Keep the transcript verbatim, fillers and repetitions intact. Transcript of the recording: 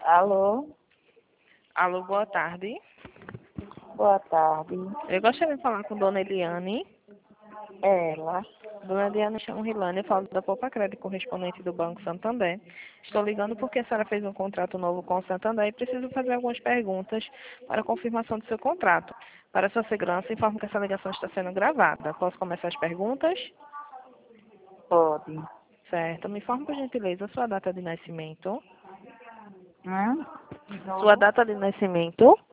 Alô, Alô, boa tarde. boa tarde. Eu gostaria de falar com Dona Eliane. Ela, Dona Eliane, chamo Rilane, eu falo da Poupa Crédito correspondente do Banco Santander. Estou ligando porque a senhora fez um contrato novo com o Santander e preciso fazer algumas perguntas para confirmação do seu contrato. Para sua segurança, informo que essa ligação está sendo gravada. Posso começar as perguntas? pode. Certo. Me informe, por gentileza, sua data de nascimento. Hum? De Sua novo? data de nascimento?